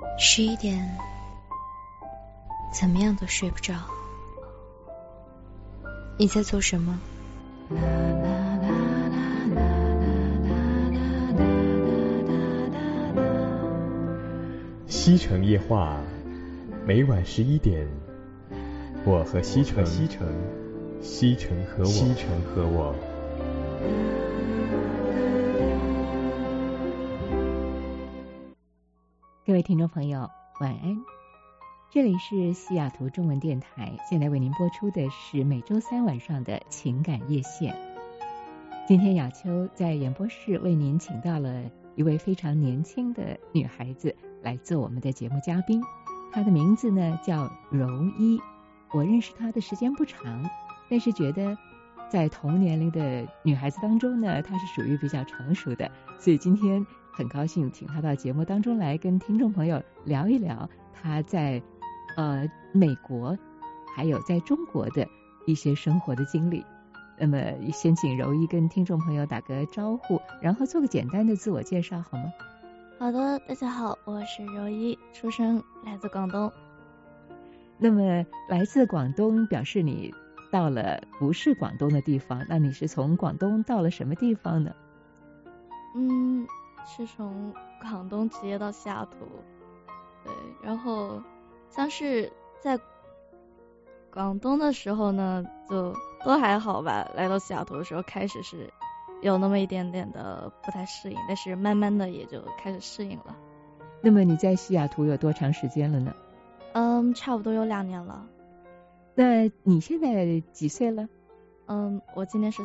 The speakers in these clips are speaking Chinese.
11点，怎么样都睡不着。你在做什么？ 西城夜话，每晚11点，我和西城，西城和我。 各位听众朋友，晚安。这里是西雅图中文电台，现在为您播出的是每周三晚上的情感夜线。今天雅秋在演播室为您请到了一位非常年轻的女孩子来做我们的节目嘉宾，她的名字呢叫柔一。我认识她的时间不长，但是觉得在同年龄的女孩子当中呢，她是属于比较成熟的，所以今天很高兴请她到节目当中来跟听众朋友聊一聊她在美国还有在中国的一些生活的经历。那么先请柔一跟听众朋友打个招呼，然后做个简单的自我介绍好吗？ 好的，大家好，我是柔一，出生来自广东。 那么来自广东表示你到了不是广东的地方，那你是从广东到了什么地方呢？ 是从广东直接到西雅图。对，然后像是在广东的时候呢，就都还好吧。来到西雅图的时候，开始是有那么一点点的不太适应，但是慢慢的也就开始适应了。 那么你在西雅图有多长时间了呢？ 差不多有2年了。 那你现在几岁了？ 我今年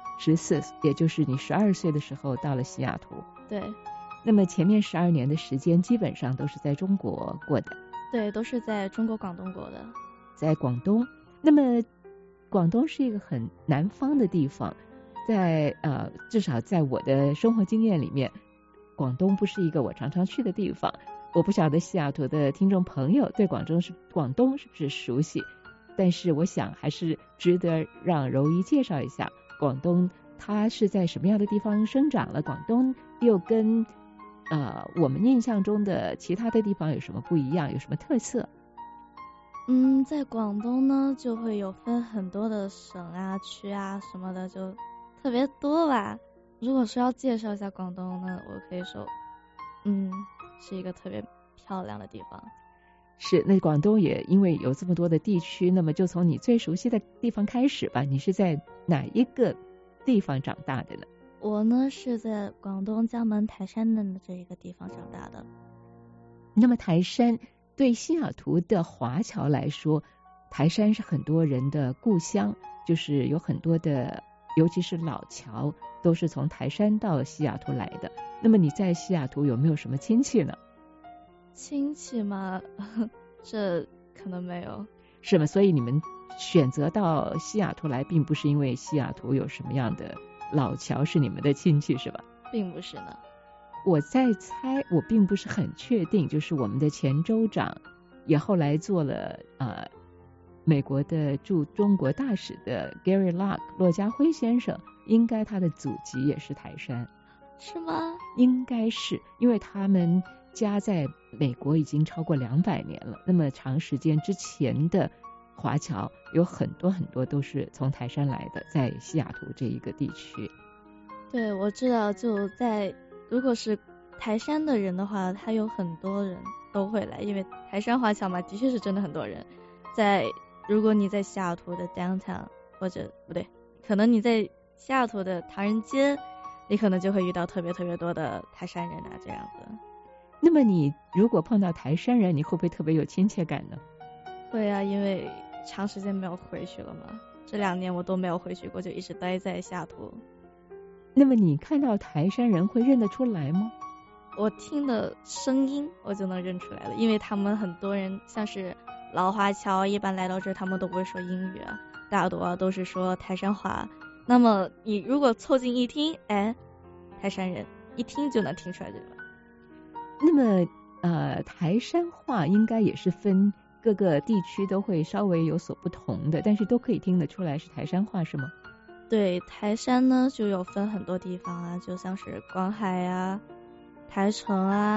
14，也就是你12岁的时候到了西雅图。 对。 那么前面12年的时间基本上都是在中国过的。 对，都是在中国广东过的。 在广东，那么广东是一个很南方的地方，在至少在我的生活经验里面，广东不是一个我常常去的地方。我不晓得西雅图的听众朋友对广东是不是熟悉，但是我想还是值得让柔一介绍一下广东，它是在什么样的地方生长了，广东又跟我们印象中的其他的地方有什么不一样，有什么特色？ 在广东呢，就会有分很多的省啊、区啊什么的，就特别多吧。如果说要介绍一下广东呢，我可以说，是一个特别漂亮的地方。 是，那广东也因为有这么多的地区，那么就从你最熟悉的地方开始吧。你是在哪一个地方长大的呢？ 我呢是在广东江门台山的这一个地方长大的。 那么台山对西雅图的华侨来说，台山是很多人的故乡，就是有很多的，尤其是老侨都是从台山到西雅图来的。那么你在西雅图有没有什么亲戚呢？ 亲戚吗？这可能没有。 是吗？所以你们选择到西雅图来，并不是因为西雅图有什么样的老侨是你们的亲戚，是吧？ 并不是呢。 我在猜，我并不是很确定，就是我们的前州长也后来做了美国的驻中国大使的 Gary Locke 骆家辉先生，应该他的祖籍也是台山。 是吗？ 应该是，因为他们家在美国已经超过200年了，那么长时间之前的华侨有很多很多都是从台山来的，在西雅图这一个地区。 对，我知道，就在如果是台山的人的话，他有很多人都会来，因为台山华侨嘛，的确是真的很多人。如果你在西雅图的 downtown， 或者不对，可能你在西雅图的唐人街，你可能就会遇到特别特别多的台山人啊，这样子。 那么你如果碰到台山人，你会不会特别有亲切感呢？ 会啊，因为长时间没有回去了嘛，这2年我都没有回去过，就一直待在西雅图。 那么你看到台山人会认得出来吗？ 我听的声音我就能认出来了，因为他们很多人像是老华侨，一般来到这儿他们都不会说英语啊，大多都是说台山话。那么你如果凑近一听，台山人一听就能听出来这个。 那么台山话应该也是分各个地区都会稍微有所不同的，但是都可以听得出来是台山话，是吗？ 对，台山呢就有分很多地方啊，就像是广海啊、台城啊，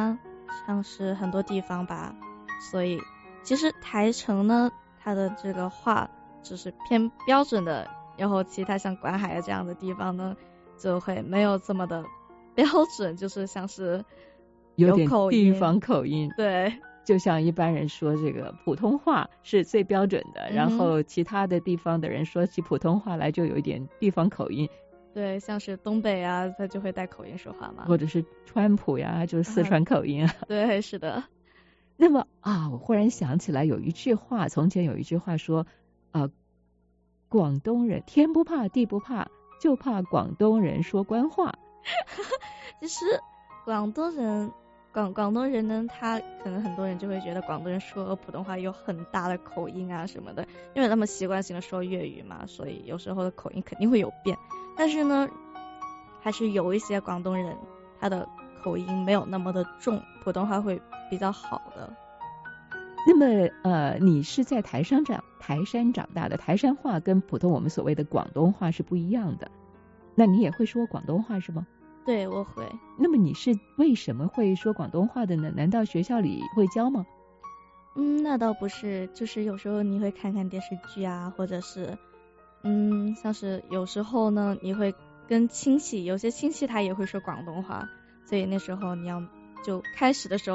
像是很多地方吧，所以其实台城呢，它的这个话只是偏标准的，然后其他像管海这样的地方呢，就会没有这么的标准，就是像是有点口地方口音。 对， 就像一般人说这个普通话是最标准的，然后其他的地方的人说起普通话来就有一点地方口音。 对，像是东北啊，他就会带口音说话嘛， 或者是川普呀，就是四川口音啊。 对，是的。 那么我忽然想起来有一句话，从前有一句话说，广东人天不怕地不怕，就怕广东人说官话。 其实广东人呢，他可能很多人就会觉得广东人说普通话有很大的口音啊什么的，因为他们习惯性的说粤语嘛，所以有时候的口音肯定会有变。但是呢，还是有一些广东人他的口音没有那么的重，普通话会比较好的。 那么你是在台山长大的，台山话跟普通我们所谓的广东话是不一样的。那你也会说广东话是吗？ 对，我会。 那么你是为什么会说广东话的呢？难道学校里会教吗？ 那倒不是，就是有时候你会看看电视剧啊，或者是像是有时候呢，你会跟亲戚，有些亲戚他也会说广东话，所以那时候你要就开始的时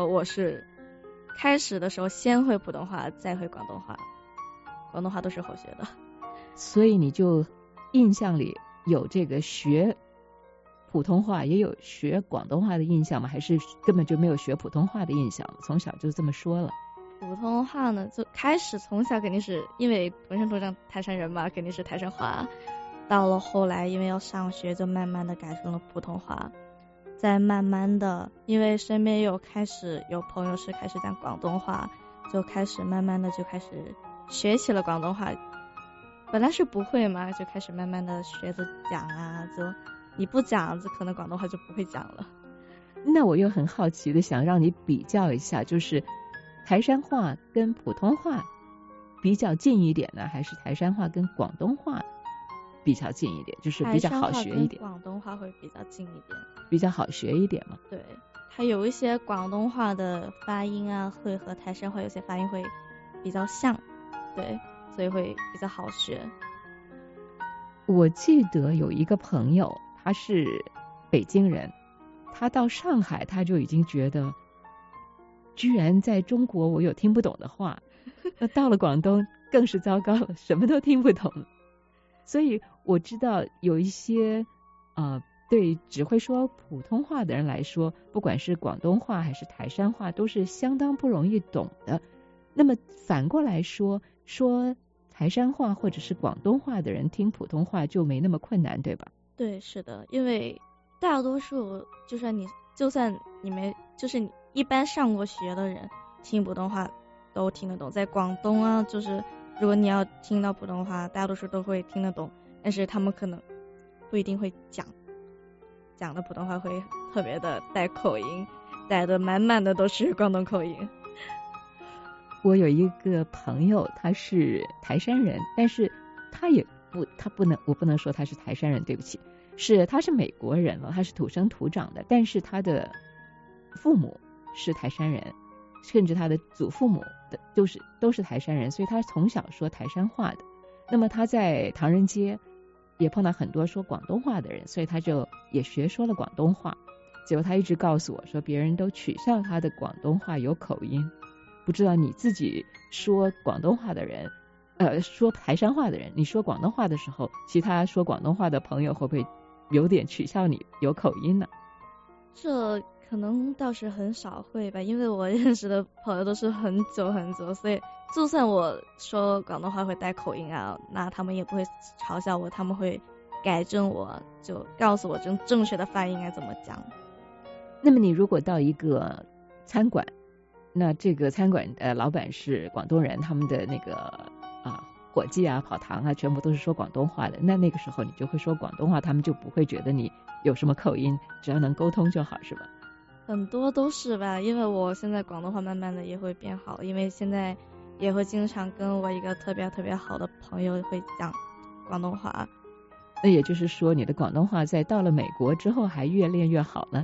候先会普通话，再会广东话，广东话都是后学的。 所以你就印象里有这个学普通话也有学广东话的印象吗？还是根本就没有学普通话的印象，从小就这么说了？ 普通话呢，就开始从小肯定是因为土生土长台山人嘛，肯定是台山话。到了后来因为要上学，就慢慢的改成了普通话。再慢慢的，因为身边有朋友是开始讲广东话，就开始慢慢的就开始学起了广东话。本来是不会嘛，就开始慢慢的学着讲啊，就你不讲，就可能广东话就不会讲了。 那我又很好奇的想让你比较一下，就是台山话跟普通话比较近一点呢，还是台山话跟广东话比较近一点，就是比较好学一点？ 广东话会比较近一点， 比较好学一点嘛。 对，它有一些广东话的发音啊，会和台山话有些发音会比较像，对，所以会比较好学。 我记得有一个朋友，他是北京人，他到上海他就已经觉得居然在中国我有听不懂的话，那到了广东更是糟糕了，什么都听不懂。所以我知道有一些对只会说普通话的人来说，不管是广东话还是台山话都是相当不容易懂的。那么反过来说台山话或者是广东话的人听普通话就没那么困难，对吧？ 对，是的，因为大多数就算你们就是你一般上过学的人听普通话都听得懂。在广东啊，就是如果你要听到普通话，大多数都会听得懂，但是他们可能不一定会讲的普通话会特别的带口音，带的满满的都是广东口音。 我有一个朋友，他是台山人，但是我不能说他是台山人，对不起，他是美国人了，他是土生土长的，但是他的父母是台山人，甚至他的祖父母都是台山人，所以他从小说台山话的。那么他在唐人街也碰到很多说广东话的人，所以他就也学说了广东话。结果他一直告诉我说，别人都取笑他的广东话有口音。不知道你自己说广东话的人，说台山话的人，你说广东话的时候，其他说广东话的朋友会不会有点取笑你有口音呢？ 这可能倒是很少会吧，因为我认识的朋友都是很久很久，所以就算我说广东话会带口音啊，那他们也不会嘲笑我，他们会改正我，就告诉我正确的发音应该怎么讲。 那么你如果到一个餐馆，那这个餐馆老板是广东人，他们的那个伙计啊跑堂啊全部都是说广东话的，那个时候你就会说广东话，他们就不会觉得你有什么口音，只要能沟通就好，是吧？ 很多都是吧，因为我现在广东话慢慢的也会变好，因为现在也会经常跟我一个特别特别好的朋友会讲广东话。 那也就是说你的广东话在到了美国之后还越练越好了？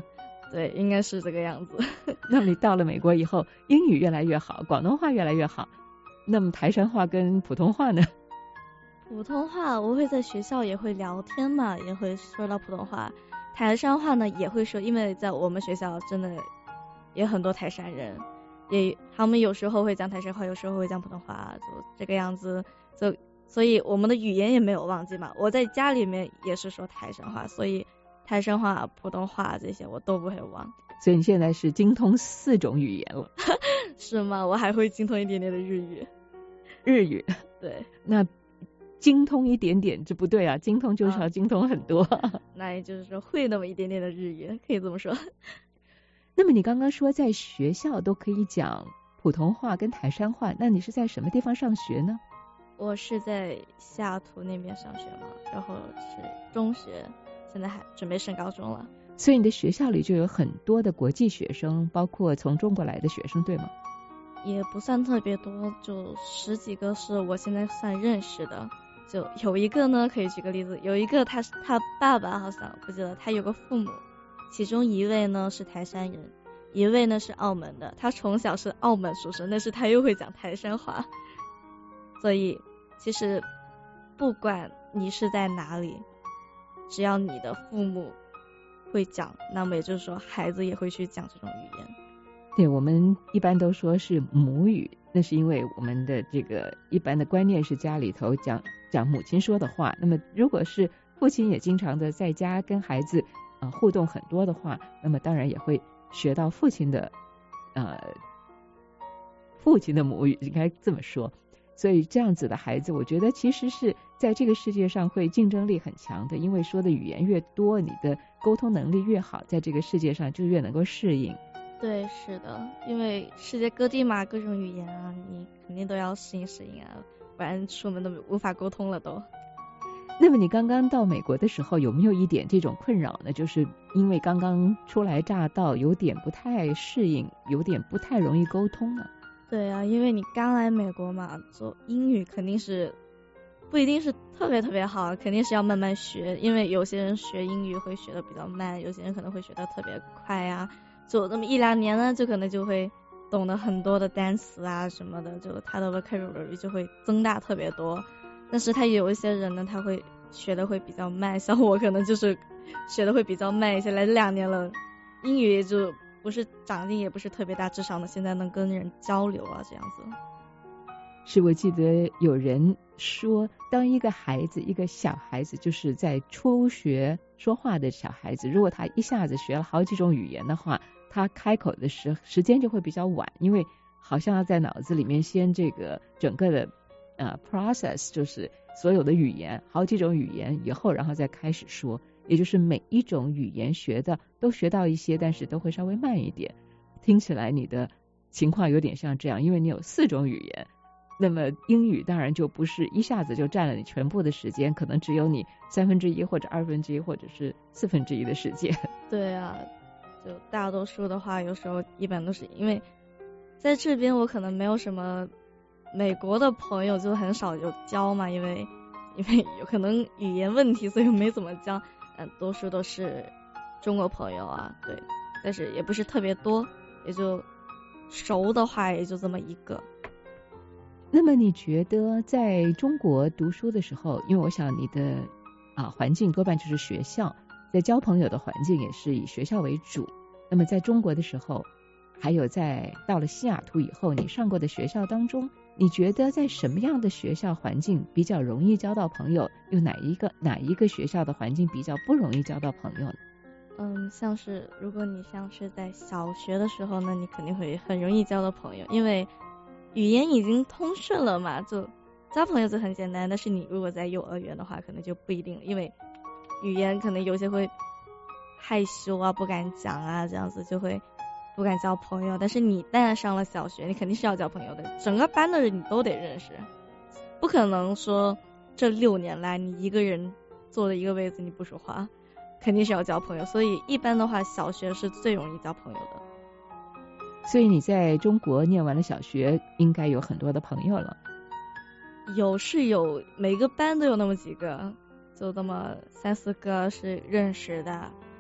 对，应该是这个样子。 那么你到了美国以后，英语越来越好，广东话越来越好，那么台山话跟普通话呢？ 普通话我会在学校也会聊天嘛，也会说到普通话。台山话呢也会说，因为在我们学校真的也很多台山人，他们有时候会讲台山话，有时候会讲普通话，就这个样子。所以我们的语言也没有忘记嘛。我在家里面也是说台山话，所以台山话、普通话这些我都不会忘。 所以你现在是精通4种语言了。 是吗？我还会精通一点点的日语。 日语？ 对。 那精通一点点这不对啊，精通就是要精通很多。 那也就是说会那么一点点的日语，可以这么说。 那么你刚刚说在学校都可以讲普通话跟台山话，那你是在什么地方上学呢？ 我是在西雅图那边上学嘛，然后是中学，现在还准备升高中了。 所以你的学校里就有很多的国际学生，包括从中国来的学生，对吗？ 也不算特别多，就10几个是我现在算认识的。就有一个呢，可以举个例子，有一个他爸爸好像不记得，他有个父母，其中一位呢是台山人，一位呢是澳门的，他从小是澳门出生，但是他又会讲台山话。所以其实不管你是在哪里，只要你的父母会讲，那么也就是说孩子也会去讲这种语言。 对，我们一般都说是母语，那是因为我们的这个一般的观念是家里头讲母亲说的话，那么如果是父亲也经常的在家跟孩子互动很多的话，那么当然也会学到父亲的母语，应该这么说。所以这样子的孩子，我觉得其实是在这个世界上会竞争力很强的，因为说的语言越多，你的沟通能力越好，在这个世界上就越能够适应。 对，是的，因为世界各地嘛，各种语言啊，你肯定都要适应啊，不然出门都无法沟通了都。 那么你刚刚到美国的时候，有没有一点这种困扰呢？就是因为刚刚初来乍到，有点不太适应，有点不太容易沟通呢？ 对啊，因为你刚来美国嘛，做英语肯定是不一定是特别特别好，肯定是要慢慢学，因为有些人学英语会学的比较慢，有些人可能会学的特别快啊，就那么1-2年呢，就可能就会懂得很多的单词啊什么的，就他的 vocabulary 就会增大特别多。但是他有一些人呢，他会学的会比较慢，像我可能就是学的会比较慢一些，来2年了，英语就不是长进也不是特别大，至少呢现在能跟人交流啊这样子。 是我记得有人说，当一个小孩子就是在初学说话的小孩子，如果他一下子学了好几种语言的话，他开口的时间就会比较晚，因为好像要在脑子里面先这个整个的process， 就是所有的语言好几种语言以后，然后再开始说，也就是每一种语言都学到一些，但是都会稍微慢一点。听起来你的情况有点像这样，因为你有4种语言，那么英语当然就不是一下子就占了你全部的时间，可能只有你1/3或者1/2或者是1/4的时间。 对啊，就大多数的话有时候一般都是因为在这边我可能没有什么美国的朋友，就很少有交嘛，因为有可能语言问题，所以没怎么交，多数都是中国朋友啊，对，但是也不是特别多，也就熟的话也就这么一个。 那么你觉得在中国读书的时候，因为我想你的环境多半就是学校，在交朋友的环境也是以学校为主，那么在中国的时候，还有到了西雅图以后，你上过的学校当中，你觉得在什么样的学校环境比较容易交到朋友，有哪一个学校的环境比较不容易交到朋友呢？ 像是如果你像是在小学的时候呢，你肯定会很容易交到朋友，因为语言已经通顺了嘛，就交朋友就很简单。但是你如果在幼儿园的话，可能就不一定，因为语言可能有些会害羞啊，不敢讲啊，这样子就会不敢交朋友。但是你一旦上了小学，你肯定是要交朋友的，整个班的人你都得认识，不可能说这6年来你一个人坐了一个位子你不说话，肯定是要交朋友。所以一般的话，小学是最容易交朋友的。 所以你在中国念完了小学，应该有很多的朋友了。 有，每个班都有那么几个，就那么3-4个是认识的，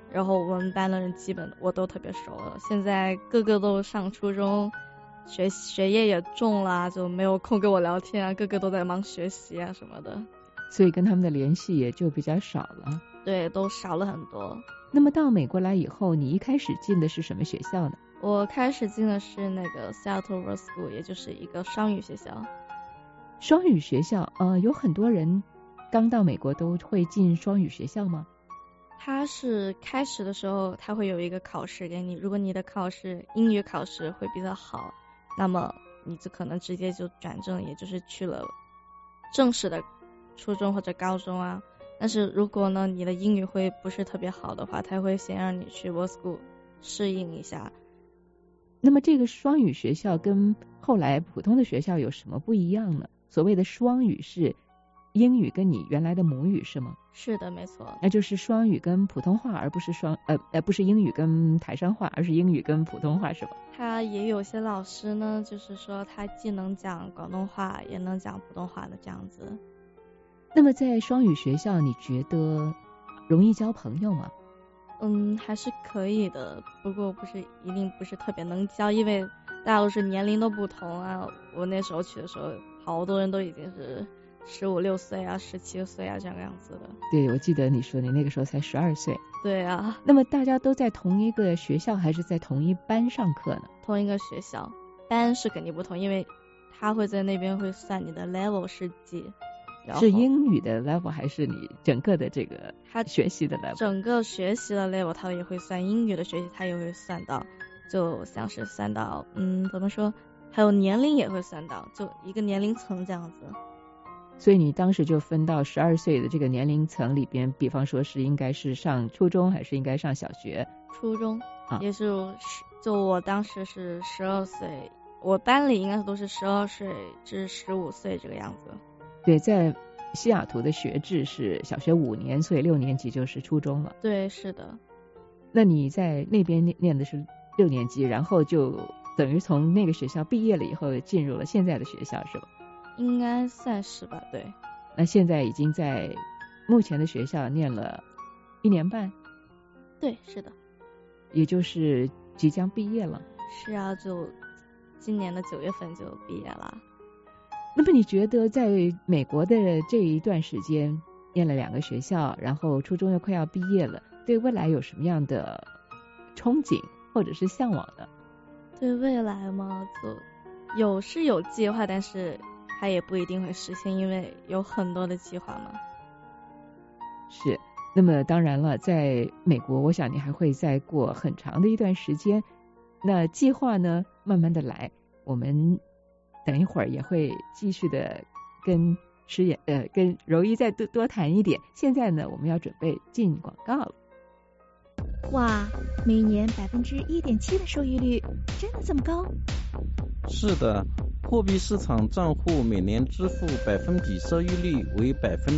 然后我们班的人基本我都特别熟了。现在个个都上初中，学业也重了，就没有空跟我聊天啊，个个都在忙学习啊什么的。 所以跟他们的联系也就比较少了。 对，都少了很多。 那么到美国来以后，你一开始进的是什么学校呢？ 我开始进的是那个 Seattle World School， 也就是一个双语学校。 双语学校，有很多人刚到美国都会进双语学校吗？ 它是开始的时候，它会有一个考试给你，如果你的考试英语考试会比较好，那么你就可能直接就转正，也就是去了正式的初中或者高中啊。但是如果呢你的英语会不是特别好的话，他会先让你去 World School 适应一下。 那么这个双语学校跟后来普通的学校有什么不一样呢？所谓的双语是英语跟你原来的母语是吗？ 是的，没错。 那就是双语跟普通话，而不是不是英语跟台山话，而是英语跟普通话是吧？ 他也有些老师呢，就是说他既能讲广东话也能讲普通话的这样子。 那么在双语学校你觉得容易交朋友吗？ 还是可以的，不过一定不是特别能交，因为大家都是年龄都不同啊。我那时候去的时候，好多人都已经是15、16岁啊，17岁啊这样子的。 对，我记得你说你那个时候才12岁。 对啊。 那么大家都在同一个学校还是在同一班上课呢？ 同一个学校，班是肯定不同，因为他会在那边会算你的 level 是几。 是英语的 level 还是你整个的这个学习的 level？ 整个学习的 level 他也会算，英语的学习他也会算到，就像是算到怎么说，还有年龄也会算到，就一个年龄层这样子。 所以你当时就分到12岁的这个年龄层里边，比方说是应该是上初中还是应该上小学？ 初中也是，就我当时是12岁，我班里应该都是12岁至15岁这个样子。 对，在西雅图的学制是小学5年，所以6年级就是初中了。 对，是的。 那你在那边念的是6年级，然后就等于从那个学校毕业了以后进入了现在的学校是吧？ 应该算是吧，对。 那现在已经在目前的学校念了1年半？ 对，是的。 也就是即将毕业了。 是啊，就今年的9月份就毕业了。 那么你觉得在美国的这一段时间念了2个学校，然后初中又快要毕业了，对未来有什么样的憧憬或者是向往呢？ 对未来嘛，就有计划，但是它也不一定会实现，因为有很多的计划嘛。 是。那么当然了，在美国我想你还会再过很长的一段时间，那计划呢慢慢的来，我们等一会儿也会继续的跟柔一再多谈一点。现在呢我们要准备进广告了。 哇，每年1.7%的收益率，真的这么高？ 是的，货币市场账户每年支付百分比收益率为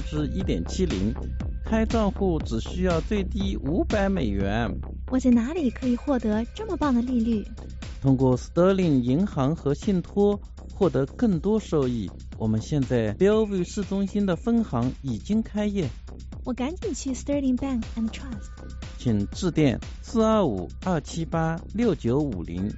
1.70%，开账户只需要最低$500。 我在哪里可以获得这么棒的利率？ 通过 Sterling 银行和信托获得更多收益。我们现在 Bellevue 市中心的分行已经开业， 我赶紧去 Sterling Bank and Trust。 请致电425-278-6950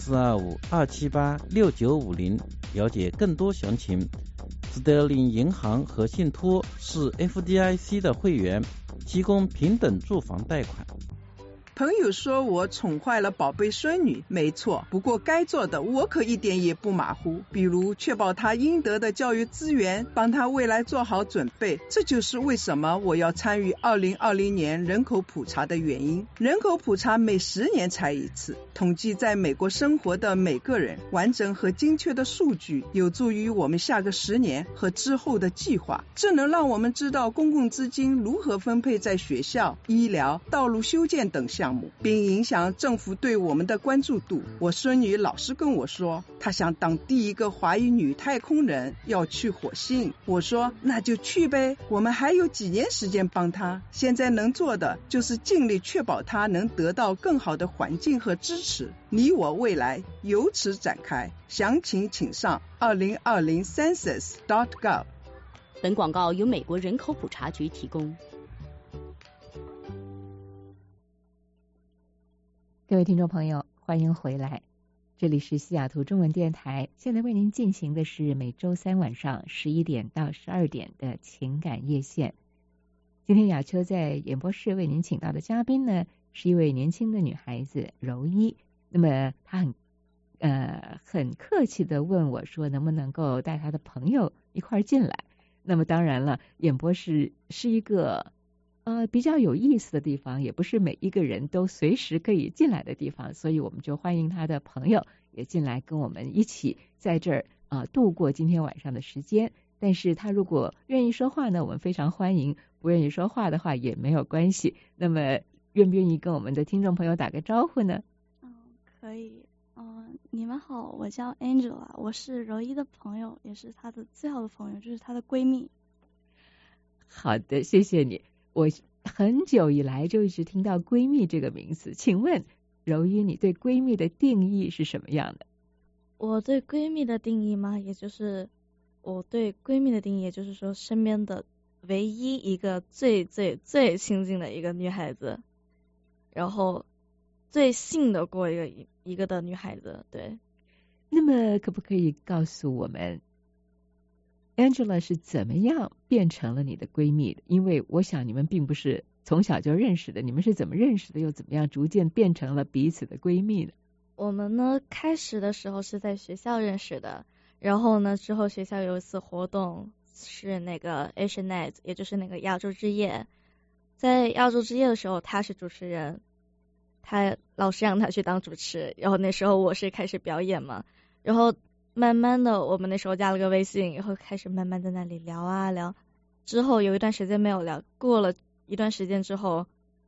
425-278-6950了解更多详情。Sterling 银行和信托是 FDIC 的会员，提供平等住房贷款。 朋友说我宠坏了宝贝孙女，没错，不过该做的我可一点也不马虎，比如确保她应得的教育资源，帮她未来做好准备。这就是为什么我要参与2020年人口普查的原因。人口普查每10年才一次，统计在美国生活的每个人，完整和精确的数据有助于我们下个10年和之后的计划。这能让我们知道公共资金如何分配在学校、医疗、道路修建等项目，并影响政府对我们的关注度。我孙女老是跟我说，她想当第一个华裔女太空人，要去火星。我说那就去呗，我们还有几年时间帮她，现在能做的就是尽力确保她能得到更好的环境和支持。你我未来由此展开，详情请上2020 census.gov。 本广告由美国人口普查局提供。 各位听众朋友，欢迎回来，这里是西雅图中文电台，现在为您进行的是每周三晚上11点到12点的情感夜线。今天雅秋在演播室为您请到的嘉宾呢，是一位年轻的女孩子柔一。那么她很客气的问我说，能不能够带她的朋友一块进来。那么当然了，演播室是一个比较有意思的地方，也不是每一个人都随时可以进来的地方，所以我们就欢迎他的朋友也进来跟我们一起在这儿度过今天晚上的时间。但是他如果愿意说话呢，我们非常欢迎；不愿意说话的话也没有关系。那么愿不愿意跟我们的听众朋友打个招呼呢？ 可以。你们好，我叫 Angela， 我是柔一的朋友，也是她的最好的朋友，就是她的闺蜜。 好的，谢谢你。我很久以来就一直听到闺蜜这个名词，请问柔一，你对闺蜜的定义是什么样的？ 我对闺蜜的定义嘛，也就是说身边的唯一一个最最最亲近的一个女孩子，然后最信得过一个的女孩子。对。 那么可不可以告诉我们 Angela 是怎么样变成了你的闺蜜的？因为我想你们并不是从小就认识的，你们是怎么认识的，又怎么样逐渐变成了彼此的闺蜜的？ 我们呢，开始的时候是在学校认识的，然后呢，之后学校有一次活动是那个 Asian Night， 也就是那个亚洲之夜。在亚洲之夜的时候，她是主持人，她老师让她去当主持，然后那时候我是开始表演嘛，然后慢慢的我们那时候加了个微信，然后开始慢慢在那里聊啊聊，之后有一段时间没有聊，过了一段时间之后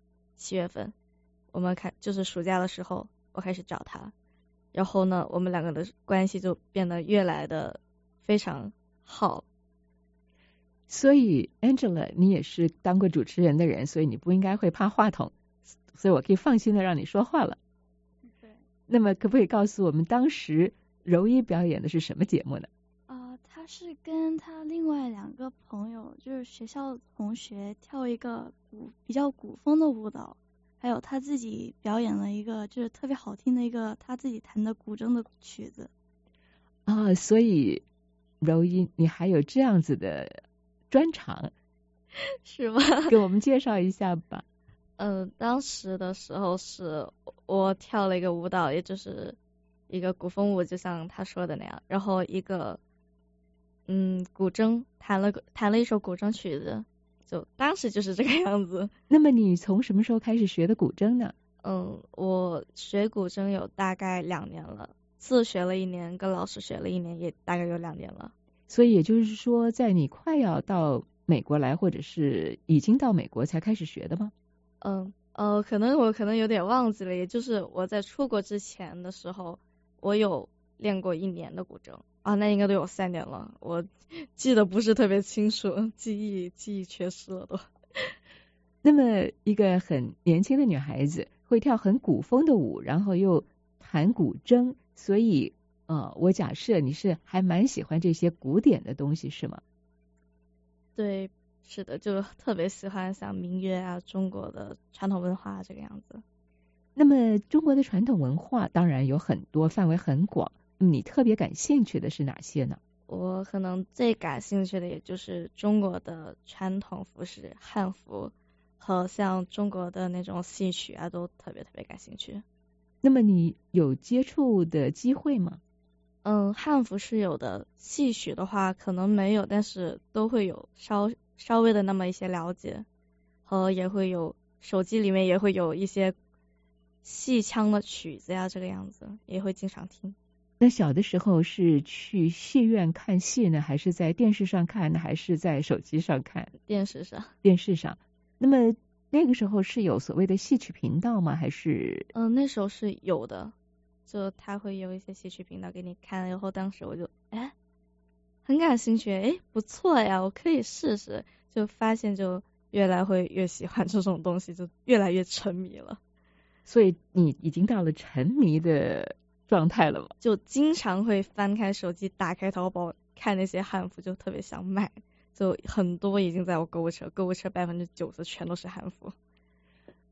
，7月份我们就是暑假的时候，我开始找她，然后呢我们两个的关系就变得越来的非常好。 所以 Angela 你也是当过主持人的人，所以你不应该会怕话筒，所以我可以放心的让你说话了。 对。 那么可不可以告诉我们当时柔一表演的是什么节目呢？ 她是跟她另外2个朋友，就是学校同学跳一个比较古风的舞蹈，还有她自己表演了一个就是特别好听的一个她自己弹的古筝的曲子。 所以柔一你还有这样子的专长是吗？ 给我们介绍一下吧。 当时的时候是我跳了一个舞蹈，也就是一个古风舞，就像他说的那样，然后一个古筝弹了一首古筝曲子，就当时就是这个样子。 那么你从什么时候开始学的古筝呢？ 我学古筝有大概2年了，自学了1年，跟老师学了1年，也大概有2年了。 所以也就是说，在你快要到美国来，或者是已经到美国才开始学的吗？ 我可能有点忘记了，也就是我在出国之前的时候，我有练过1年的古筝啊，那应该都有3年了，我记得不是特别清楚，记忆缺失了都。 那么一个很年轻的女孩子会跳很古风的舞，然后又弹古筝，所以我假设你是还蛮喜欢这些古典的东西，是吗？ 对，是的，就特别喜欢像民乐啊，中国的传统文化这个样子。 那么中国的传统文化当然有很多，范围很广，你特别感兴趣的是哪些呢？ 我可能最感兴趣的也就是中国的传统服饰汉服和像中国的那种戏曲啊，都特别特别感兴趣。 那么你有接触的机会吗？ 汉服是有的，戏曲的话可能没有，但是都会有稍微的那么一些了解，和也会有手机里面也会有一些戏腔的曲子呀，这个样子也会经常听。 那小的时候是去戏院看戏呢，还是在电视上看呢，还是在手机上看？ 电视上。 那么那个时候是有所谓的戏曲频道吗？还是？ 那时候是有的，就他会有一些戏曲频道给你看，然后当时我就很感兴趣，不错呀，我可以试试，就发现就越来会越喜欢这种东西，就越来越沉迷了。 所以你已经到了沉迷的状态了吗？ 就经常会翻开手机，打开淘宝看那些汉服，就特别想买，就很多已经在我购物车90%全都是汉服。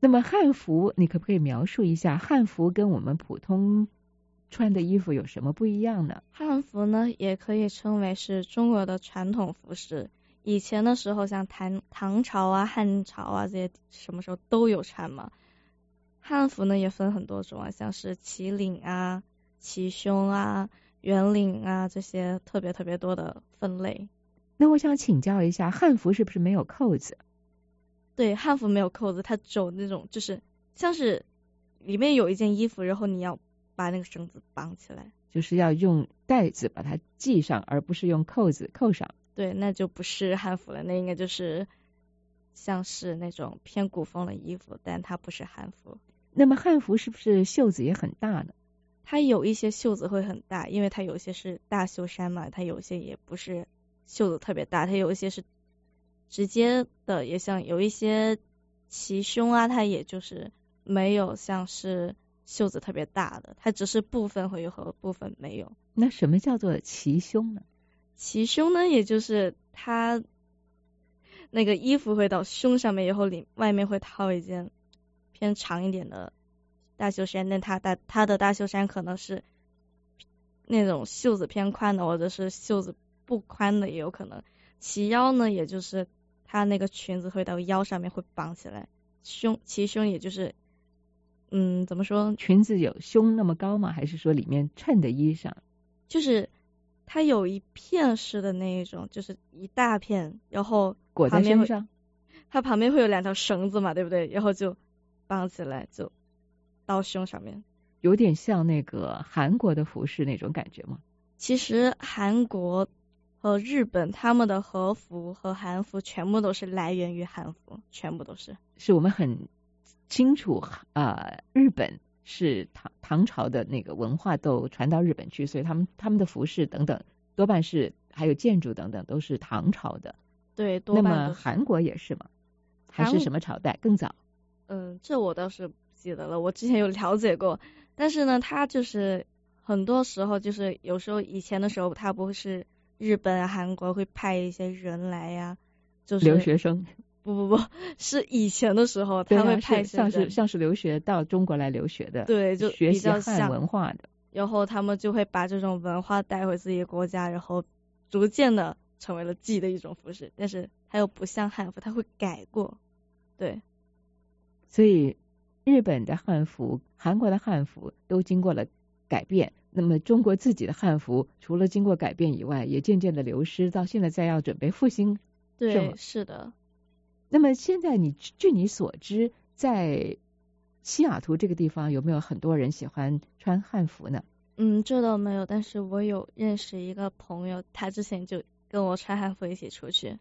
那么汉服，你可不可以描述一下汉服跟我们普通穿的衣服有什么不一样呢？ 汉服呢，也可以称为是中国的传统服饰。以前的时候，像唐朝啊、汉朝啊这些，什么时候都有穿嘛。汉服呢也分很多种啊，像是齐领啊、齐胸啊、圆领啊这些特别特别多的分类。 那我想请教一下，汉服是不是没有扣子？ 对，汉服没有扣子，它只有那种就是像是里面有一件衣服，然后你要把那个绳子绑起来， 就是要用带子把它系上，而不是用扣子扣上。 对，那就不是汉服了，那应该就是像是那种偏古风的衣服，但它不是汉服。 那么汉服是不是袖子也很大呢？ 它有一些袖子会很大，因为它有一些是大袖衫嘛，它有一些也不是袖子特别大，它有一些是直接的，也像有一些齐胸啊，它也就是没有像是袖子特别大的，它只是部分会有和部分没有。 那什么叫做齐胸呢？ 齐胸呢，也就是它那个衣服会到胸上面，以后外面会套一件偏长一点的大袖衫，但它的大袖衫可能是那种袖子偏宽的，或者是袖子不宽的也有可能。齐腰呢，也就是它那个裙子会到腰上面会绑起来。齐胸也就是怎么说？ 裙子有胸那么高吗？还是说里面衬的衣裳？ 就是它有一片式的那一种，就是一大片，然后裹在身上。 它旁边会有2条绳子嘛，对不对？然后就绑起来，就到胸上面。 有点像那个韩国的服饰那种感觉吗？ 其实韩国和日本他们的和服和韩服全部都是来源于汉服，全部都是。 是我们很清楚日本是唐朝的那个文化都传到日本去，所以他们的服饰等等多半是还有建筑等等都是唐朝的。 对，多半都是。 那么韩国也是吗？还是什么朝代更早？ 这我倒是不记得了，我之前有了解过，但是呢，它就是很多时候就是有时候以前的时候，它不是日本啊、韩国会派一些人来呀，就是留学生。 不，是以前的时候他会派像是留学到中国来留学的， 对，就学习汉文化的， 然后他们就会把这种文化带回自己的国家，然后逐渐的成为了自己的一种服饰，但是它又不像汉服，它会改过，对。 所以日本的汉服、韩国的汉服都经过了改变，那么中国自己的汉服除了经过改变以外，也渐渐的流失，到现在再要准备复兴。 对，是的。 那么现在据你所知，在西雅图这个地方有没有很多人喜欢穿汉服呢？ 这倒没有，但是我有认识一个朋友，他之前就跟我穿汉服一起出去。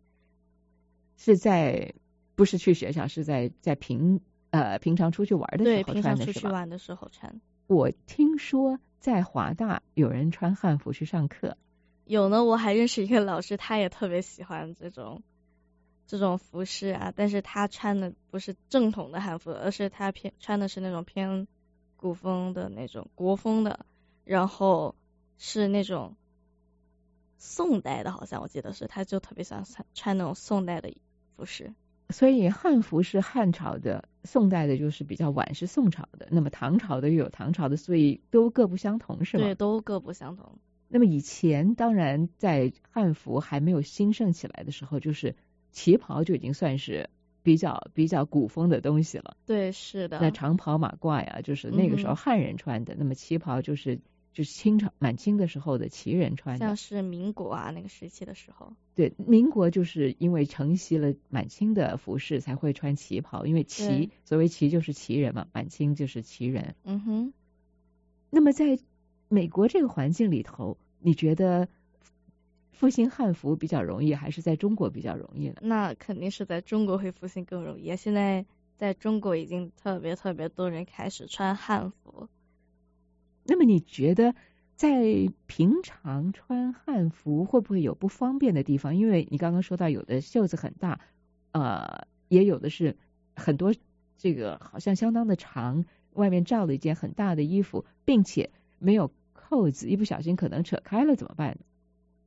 不是去学校，是在平常出去玩的时候穿的是吧？ 对，平常出去玩的时候穿。 我听说在华大有人穿汉服去上课。 有呢，我还认识一个老师，他也特别喜欢这种服饰啊，但是他穿的不是正统的汉服，而是他穿的是那种偏古风的那种国风的，然后是那种宋代的，好像我记得是，他就特别喜欢穿那种宋代的服饰。 所以汉服是汉朝的，宋代的就是比较晚，是宋朝的，那么唐朝的又有唐朝的，所以都各不相同，是吗？ 对，都各不相同。 那么以前当然在汉服还没有兴盛起来的时候，就是旗袍就已经算是比较古风的东西了。 对，是的。 那长袍马褂呀，就是那个时候汉人穿的，那么旗袍就是满清的时候的旗人穿的， 像是民国啊那个时期的时候。 对，民国就是因为承袭了满清的服饰才会穿旗袍，因为所谓旗就是旗人嘛，满清就是旗人。那么在美国这个环境里头，你觉得复兴汉服比较容易，还是在中国比较容易呢？ 那肯定是在中国会复兴更容易。现在在中国已经特别特别多人开始穿汉服。 那么你觉得在平常穿汉服会不会有不方便的地方？因为你刚刚说到有的袖子很大，也有的是很多这个好像相当的长，外面罩了一件很大的衣服，并且没有扣子，一不小心可能扯开了怎么办呢？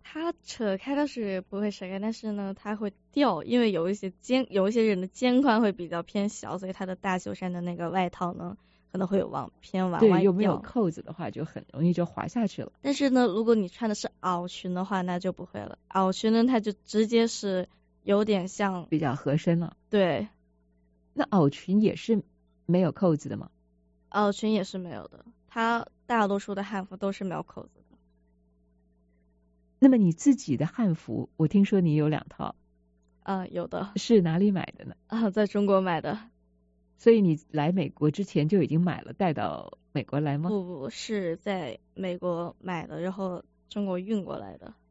它扯开倒是不会扯开，但是呢它会掉，因为有一些人的肩宽会比较偏小，所以它的大袖衫的那个外套呢可能会往外对， 掉。 又没有扣子的话就很容易就滑下去了。 但是呢如果你穿的是袄裙的话那就不会了，袄裙呢它就直接是有点像比较合身了。 对。 那袄裙也是没有扣子的吗？ 袄裙也是没有的，它大多数的汉服都是没有扣子的。 那么你自己的汉服，我听说你有2套。 有的。 是哪里买的呢？ 在中国买的。 所以你来美国之前就已经买了带到美国来吗？ 不，是在美国买的，然后中国运过来的。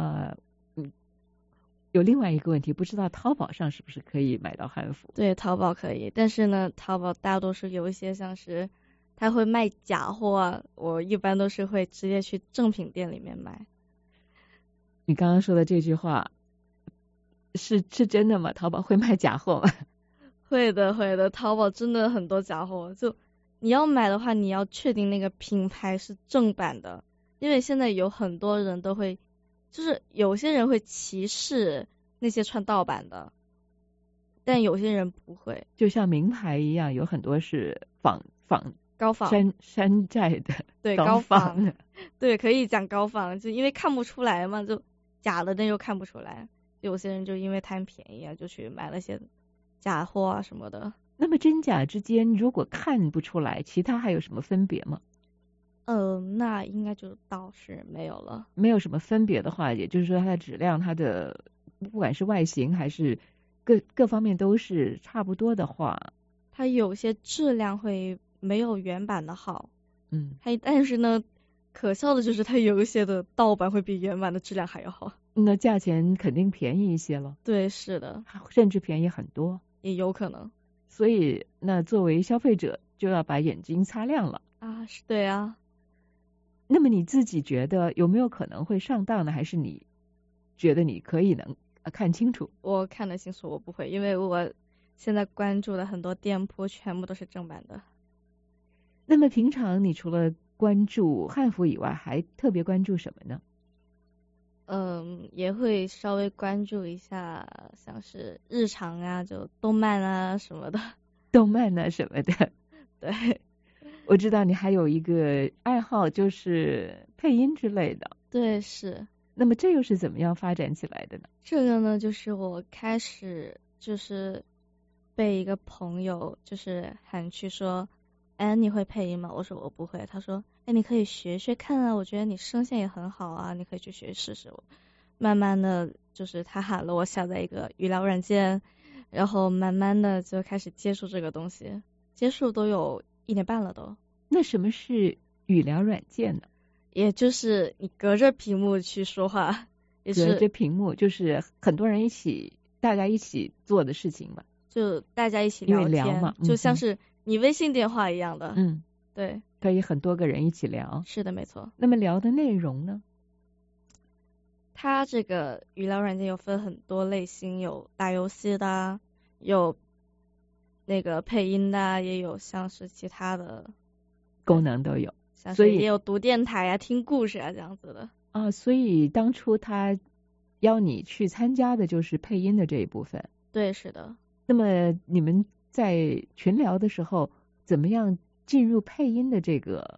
有另外一个问题，不知道淘宝上是不是可以买到汉服？ 对，淘宝可以，但是呢淘宝大多数有一些像是他会卖假货啊，我一般都是会直接去正品店里面买。 你刚刚说的这句话是真的吗？淘宝会卖假货吗？ 会的，淘宝真的很多假货，就你要买的话你要确定那个品牌是正版的，因为现在有很多人都会，就是有些人会歧视那些穿盗版的，但有些人不会。 就像名牌一样，有很多是高仿山寨的。 对，高仿的。对，可以讲高仿，就因为看不出来嘛，就假的那又看不出来，有些人就因为贪便宜啊就去买了些假货啊什么的。 那么真假之间如果看不出来，其他还有什么分别吗？ 那应该就倒是没有了。 没有什么分别的话，也就是说它的质量，它的不管是外形还是各方面都是差不多的话， 它有些质量会没有原版的好。但是呢可笑的就是它有一些的盗版会比原版的质量还要好。 那价钱肯定便宜一些了。 对，是的， 甚至便宜很多， 也有可能。 所以那作为消费者就要把眼睛擦亮了啊。是，对啊。 那么你自己觉得有没有可能会上当呢？还是你觉得你可以能看清楚？ 我看得清楚，我不会，因为我现在关注的很多店铺全部都是正版的。 那么平常你除了关注汉服以外，还特别关注什么呢？ 也会稍微关注一下像是日常啊，就动漫啊什么的。 动漫啊什么的。 对， 我知道你还有一个爱好就是配音之类的。 对，是。 那么这又是怎么样发展起来的呢？ 这个呢就是我开始就是被一个朋友就是喊去说，你会配音吗？我说我不会。他说你可以学学看啊，我觉得你声线也很好啊，你可以去学试试。慢慢的就是他喊了我下载一个语聊软件，然后慢慢的就开始接触这个东西，接触都有1年半了都。 那什么是语聊软件呢？ 也就是你隔着屏幕去说话， 隔着屏幕就是很多人大家一起做的事情嘛， 就大家一起聊天嘛， 就像是你微信电话一样的。对， 可以很多个人一起聊。 是的，没错。 那么聊的内容呢？ 它这个语聊软件有分很多类型，有打游戏的，有那个配音的，也有像是其他的功能都有， 所以也有读电台啊、听故事啊这样子的。 所以当初他邀你去参加的就是配音的这一部分。 对，是的。 那么你们在群聊的时候怎么样进入配音的这个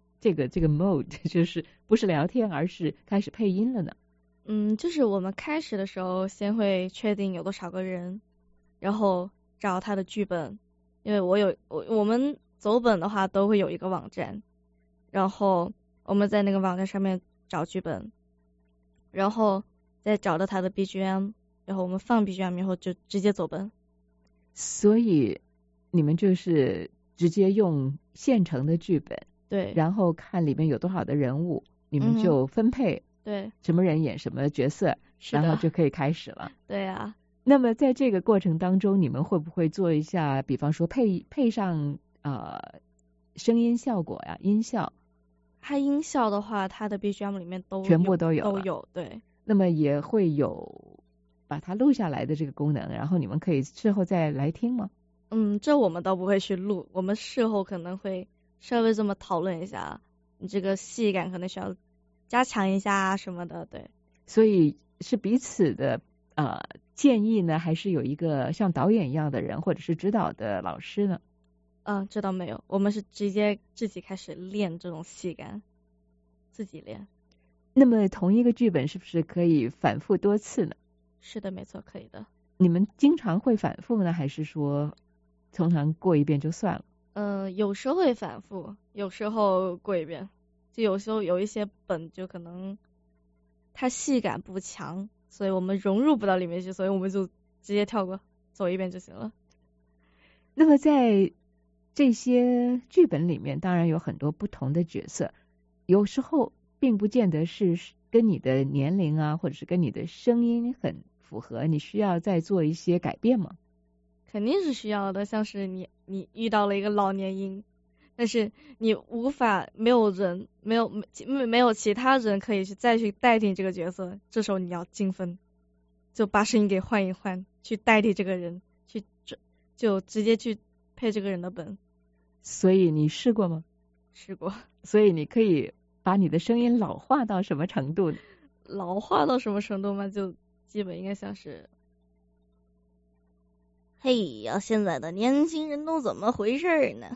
mode， 就是不是聊天而是开始配音了呢？ 就是我们开始的时候先会确定有多少个人，然后找他的剧本，因为我们走本的话都会有一个网站，然后我们在那个网站上面找剧本，然后再找到他的 BGM， 然后我们放 BGM 以后就直接走本。 所以你们就是直接用现成的剧本， 对， 然后看里面有多少的人物，你们就分配， 对， 什么人演什么角色，然后就可以开始了。 对啊。 那么在这个过程当中，你们会不会做一下，比方说配上声音效果呀、音效？ 它音效的话，它的 BGM 里面全部都有，对。 那么也会有把它录下来的这个功能，然后你们可以事后再来听吗？ 这我们倒不会去录，我们事后可能会稍微这么讨论一下，你这个戏感可能需要加强一下什么的，对。 所以是彼此的建议呢，还是有一个像导演一样的人或者是指导的老师呢？ 这倒没有，我们是直接自己开始练这种戏感，自己练。 那么同一个剧本是不是可以反复多次呢？ 是的，没错，可以的。 你们经常会反复呢，还是说通常过一遍就算了？ 有时候会反复，有时候过一遍。就有时候有一些本就可能它戏感不强，所以我们融入不到里面去，所以我们就直接跳过，走一遍就行了。 那么在这些剧本里面，当然有很多不同的角色，有时候并不见得是跟你的年龄啊，或者是跟你的声音很符合，你需要再做一些改变吗？ 肯定是需要的，像是你遇到了一个老年音，但是你无法没有其他人可以再去代替这个角色，这时候你要精分，就把声音给换一换，去代替这个人，就直接去配这个人的本。 所以你试过吗？ 试过。 所以你可以把你的声音老化到什么程度呢？ 老化到什么程度吗？就基本应该像是，嘿呀，现在的年轻人都怎么回事呢？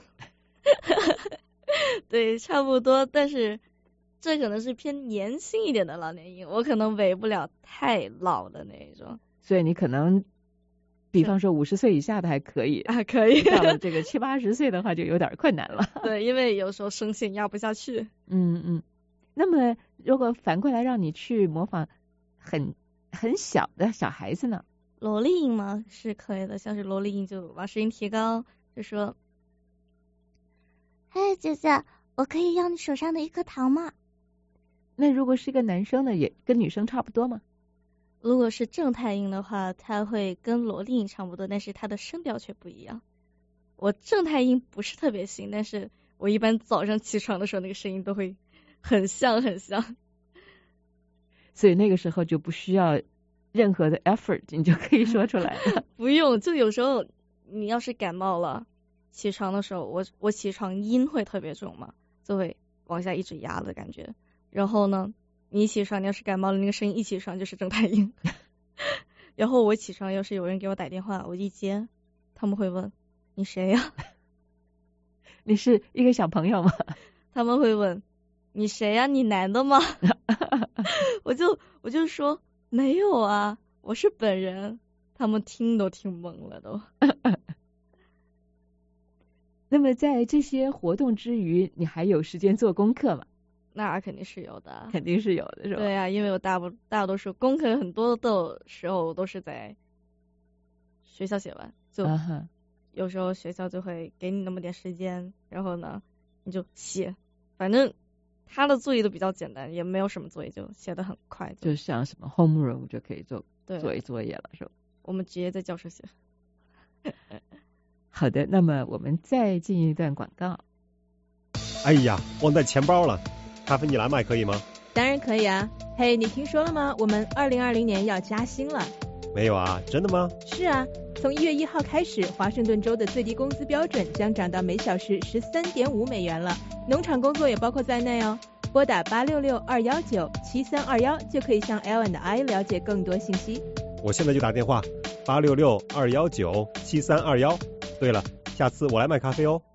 对，差不多，但是这可能是偏年轻一点的老年音，我可能伪不了太老的那种。 所以你可能比方说50岁以下的还可以啊，可以。 到了这个70、80岁的话就有点困难了。 对，因为有时候声线压不下去。 那么如果反过来让你去模仿很小的小孩子呢？ 萝莉音吗？是可以的，像是萝莉音就把声音提高，就说：“ 嘿，姐姐，我可以要你手上的一颗糖吗？” 那如果是个男生呢，也跟女生差不多吗？ 如果是正太音的话，它会跟萝莉音差不多，但是它的声调却不一样。我正太音不是特别行，但是我一般早上起床的时候，那个声音都会很像。 所以那个时候就不需要任何的 effort， 你就可以说出来了。 不用，就有时候你要是感冒了，起床的时候，我起床音会特别重嘛，就会往下一直压的感觉。然后呢，你一起床，你要是感冒了，那个声音一起床就是正太音。然后我起床，要是有人给我打电话，我一接，他们会问你谁呀？ 你是一个小朋友吗？ 他们会问你谁呀？你男的吗？我就说没有啊，我是本人。他们听都听懵了都。 那么在这些活动之余，你还有时间做功课吗？ 那肯定是有的， 肯定是有的，是吧？ 对啊，因为我大多数功课很多的时候都是在学校写完，就有时候学校就会给你那么点时间，然后呢你就写，反正他的作业都比较简单，也没有什么作业，就写得很快， 就像什么 homeroom 就可以做作业了，是吧？ 我们直接在教室写。 好的，那么我们再进一段广告。 哎呀，忘带钱包了，咖啡你来买可以吗？ 当然可以啊。嘿，你听说了吗？我们2020年要加薪了。 没有啊，真的吗？ 是啊，从1月1号开始，华盛顿州的最低工资标准将涨到每小时13.5美元了，农场工作也包括在内哦。拨打866-219-7321就可以向 L&I 了解更多信息。 我现在就打电话866-219-7321。对了，下次我来买咖啡哦。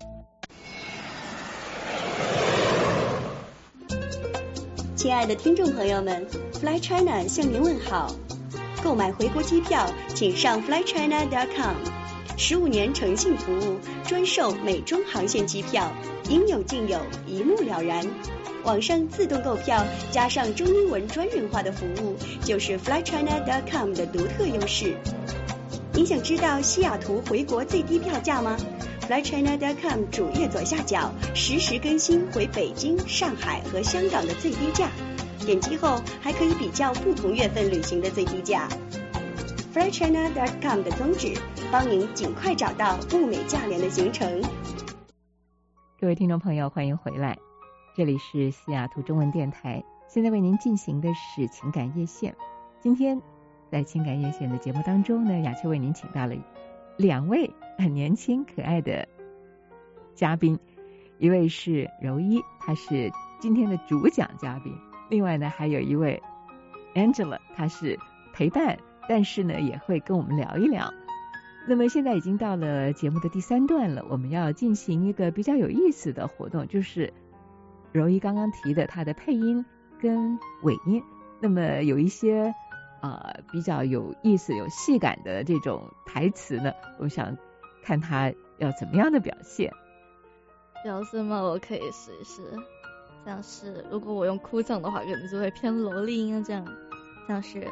亲爱的听众朋友们 ，Fly China 向您问好。购买回国机票，请上 flychina.com。15年诚信服务，专售美中航线机票，应有尽有，一目了然。网上自动购票，加上中英文专人化的服务，就是 flychina.com 的独特优势。您想知道西雅图回国最低票价吗？ flychina.com 主页左下角实时更新回北京、上海和香港的最低价，点击后还可以比较不同月份旅行的最低价。flychina.com 的宗旨，帮您尽快找到物美价廉的行程。 各位听众朋友，欢迎回来，这里是西雅图中文电台，现在为您进行的是情感夜线。今天在情感夜线的节目当中呢，雅秋为您请到了2位很年轻可爱的嘉宾，一位是柔一，她是今天的主讲嘉宾，另外呢还有一位 Angela， 她是陪伴，但是呢也会跟我们聊一聊。那么现在已经到了节目的第3段了，我们要进行一个比较有意思的活动，就是柔一刚刚提的她的配音跟尾音。那么有一些比较有意思有戏感的这种台词呢，我想看她要怎么样的表现。 表现嘛，我可以试一试，像是如果我用哭腔的话，可能就会偏萝莉音，这样像是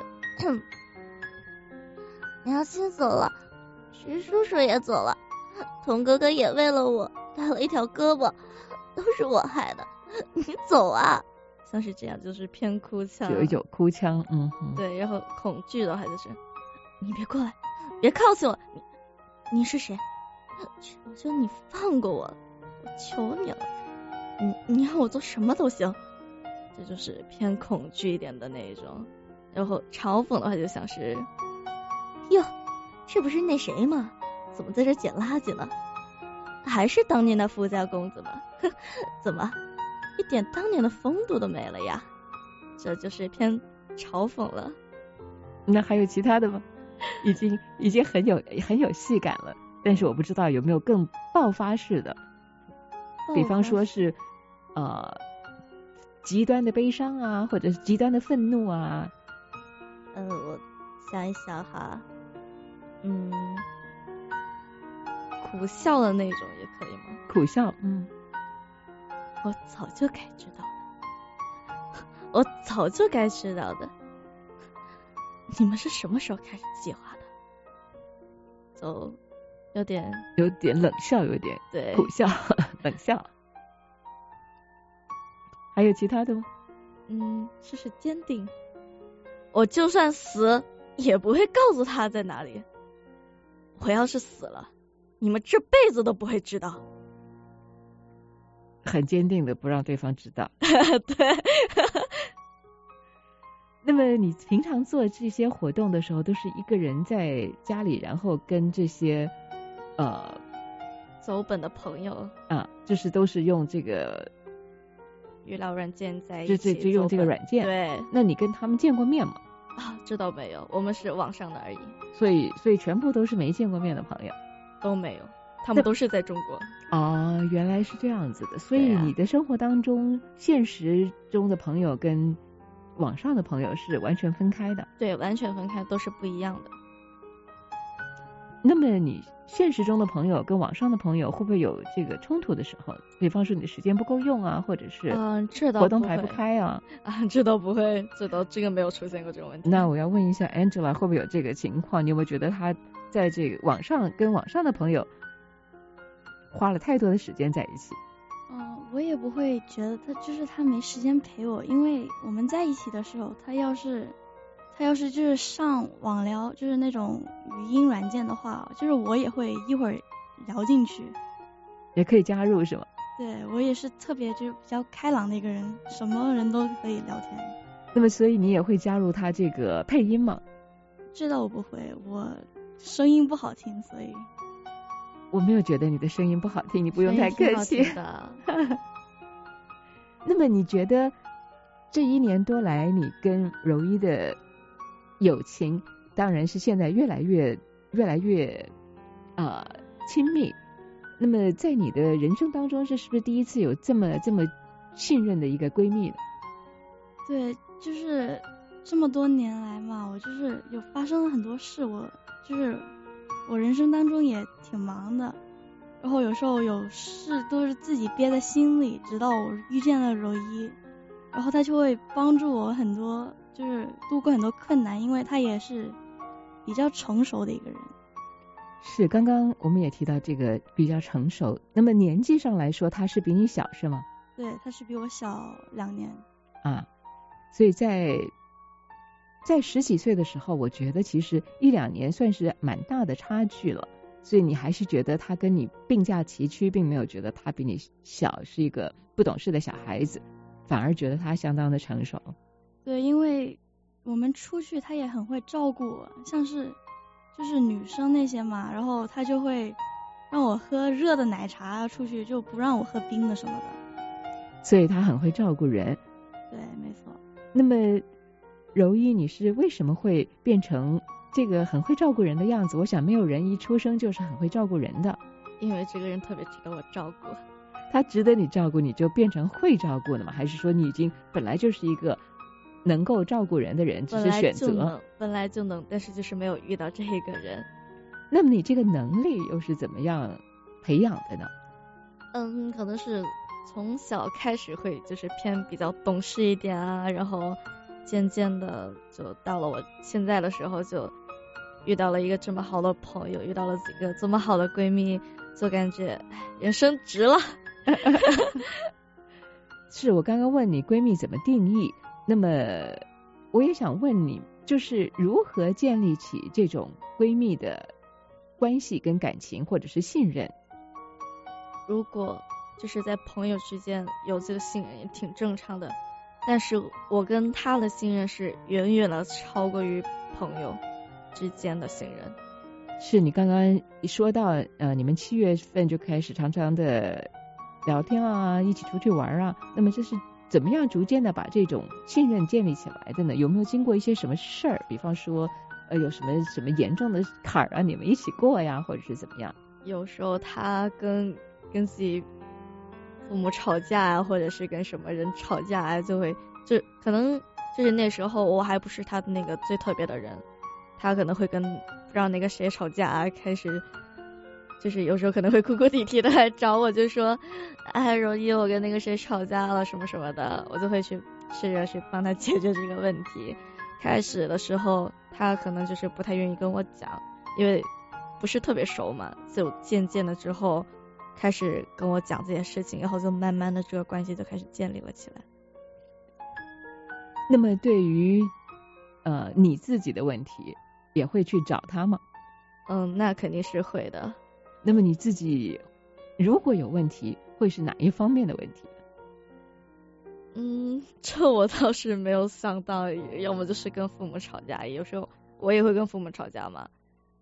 娘亲走了，徐叔叔也走了，童哥哥也为了我带了一条胳膊，都是我害的，你走啊， 像是这样，就是偏哭腔， 有哭腔， 对，然后恐惧的话就是你别过来，别靠近我，你是谁？ 求求你放过我，我求你了，你让我做什么都行，这就是偏恐惧一点的那一种。然后嘲讽的话就像是， 哟，这不是那谁吗？怎么在这捡垃圾呢？还是当年的富家公子吗？怎么一点当年的风度都没了呀？这就是偏嘲讽了。 那还有其他的吗？已经很有戏感了，但是我不知道有没有更爆发式的，比方说是极端的悲伤啊，或者是极端的愤怒啊。 我想一想哈，苦笑的那种也可以吗？ 苦笑， 我早就该知道的，我早就该知道的。你们是什么时候开始计划的？就有点冷笑，有点对苦笑冷笑。还有其他的吗？ 就是坚定，我就算死也不会告诉他在哪里。我要是死了，你们这辈子都不会知道。 很坚定的不让对方知道。 对。 那么你平常做这些活动的时候，都是一个人在家里，然后跟这些走本的朋友就是都是用这个娱乐软件在一起， 就用这个软件。 对。 那你跟他们见过面吗？ 这倒没有，我们是网上的而已。 所以全部都是没见过面的朋友。 都没有，他们都是在中国。 原来是这样子的。所以你的生活当中，现实中的朋友跟网上的朋友是完全分开的。 对，完全分开，都是不一样的。 那么你现实中的朋友跟网上的朋友会不会有这个冲突的时候？比方说你的时间不够用啊，或者是活动排不开啊？ 这倒不会，这个没有出现过这种问题。 那我要问一下 Angela 会不会有这个情况？你有没有觉得他在这个网上跟网上的朋友花了太多的时间在一起？ 我也不会觉得他没时间陪我，因为我们在一起的时候，他要是就是上网聊，就是那种语音软件的话，就是我也会一会儿聊进去， 也可以加入是吗？ 对，我也是特别就是比较开朗的一个人，什么人都可以聊天。 那么所以你也会加入他这个配音吗？ 这倒我不会，我声音不好听，所以我没有觉得你的声音不好听，你不用太客气的。 那么你觉得这1年多来你跟柔一的友情，当然是现在越来越亲密。那么在你的人生当中，这是不是第一次有这么信任的一个闺蜜呢？ 对，就是这么多年来嘛，我就是有发生了很多事，我人生当中也挺忙的，然后有时候有事都是自己憋在心里，直到我遇见了柔一，然后他就会帮助我很多，就是度过很多困难，因为他也是比较成熟的一个人。 是，刚刚我们也提到这个比较成熟，那么年纪上来说他是比你小是吗？ 对，他是比我小2年。 所以在10几岁的时候，我觉得其实1-2年算是蛮大的差距了，所以你还是觉得他跟你并驾齐驱，并没有觉得他比你小，是一个不懂事的小孩子，反而觉得他相当的成熟。 对，因为我们出去他也很会照顾我，像是就是女生那些嘛，然后他就会让我喝热的奶茶，出去就不让我喝冰的什么的， 所以他很会照顾人。 对，没错。 那么柔一，你是为什么会变成这个很会照顾人的样子？我想没有人一出生就是很会照顾人的。 因为这个人特别值得我照顾。 他值得你照顾，你就变成会照顾的吗？还是说你已经本来就是一个能够照顾人的人，只是选择？ 本来就能，但是就是没有遇到这一个人。 那么你这个能力又是怎么样培养的呢？ 可能是从小开始会就是偏比较懂事一点啊，然后渐渐的就到了我现在的时候，就遇到了一个这么好的朋友，遇到了几个这么好的闺蜜，就感觉人生值了。 是我刚刚问你闺蜜怎么定义，那么我也想问你，就是如何建立起这种闺蜜的关系跟感情或者是信任？ 如果就是在朋友之间有这个信任也挺正常的，但是我跟她的信任是远远的超过于朋友之间的信任。 是你刚刚说到你们7月份就开始常常的聊天啊，一起出去玩啊，那么这是怎么样逐渐的把这种信任建立起来的呢？有没有经过一些什么事儿？比方说有什么严重的坎儿啊，你们一起过呀，或者是怎么样？ 有时候她跟自己父母吵架啊，或者是跟什么人吵架啊，就可能就是那时候我还不是她的那个最特别的人，她可能会跟不知道那个谁吵架啊，开始就是有时候可能会哭哭啼啼的来找我，就说哎柔一我跟那个谁吵架了什么什么的，我就会去试着去帮她解决这个问题。开始的时候她可能就是不太愿意跟我讲，因为不是特别熟嘛，就渐渐的之后开始跟我讲这件事情，然后就慢慢的这个关系就开始建立了起来。 那么对于你自己的问题也会去找他吗？ 那肯定是会的。 那么你自己如果有问题会是哪一方面的问题？ 这我倒是没有想到，要么就是跟父母吵架，有时候我也会跟父母吵架嘛。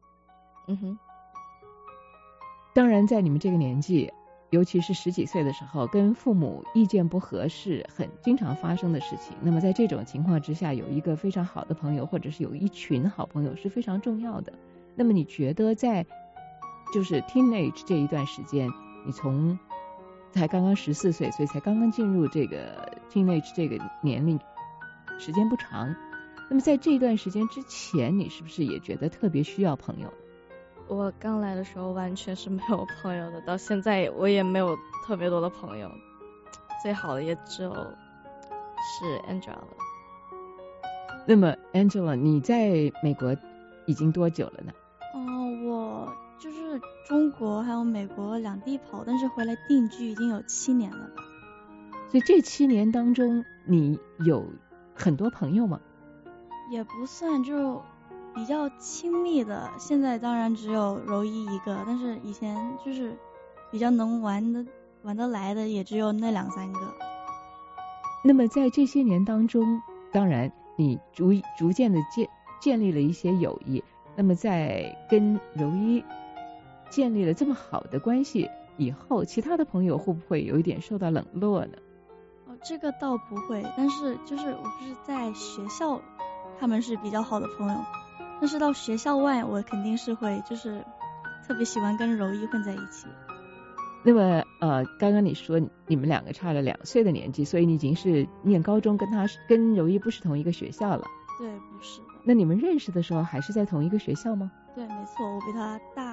当然在你们这个年纪，尤其是10几岁的时候，跟父母意见不合是很经常发生的事情。那么在这种情况之下，有一个非常好的朋友，或者是有一群好朋友是非常重要的。那么你觉得在就是 teenage 这一段时间，你从才刚刚14岁，所以才刚刚进入这个 teenage 这个年龄，时间不长。那么在这段时间之前，你是不是也觉得特别需要朋友？ 我刚来的时候完全是没有朋友的，到现在我也没有特别多的朋友，最好的也只有是 Angela 了。 那么 Angela 你在美国已经多久了呢？ 我就是中国还有美国两地跑，但是回来定居已经有7年了吧。 所以这7年当中你有很多朋友吗？ 也不算，就比较亲密的，现在当然只有柔一一个，但是以前就是比较能玩得来的也只有那2、3个。 那么在这些年当中，当然你逐渐的建立了一些友谊，那么在跟柔一建立了这么好的关系以后，其他的朋友会不会有一点受到冷落呢？ 这个倒不会，但是就是我不是在学校他们是比较好的朋友，但是到学校外我肯定是会就是特别喜欢跟柔一混在一起。 那么刚刚你说你们2个差了2岁的年纪，所以你已经是念高中，跟柔一不是同一个学校了？ 对，不是的。 那你们认识的时候还是在同一个学校吗？ 对，没错，我比他大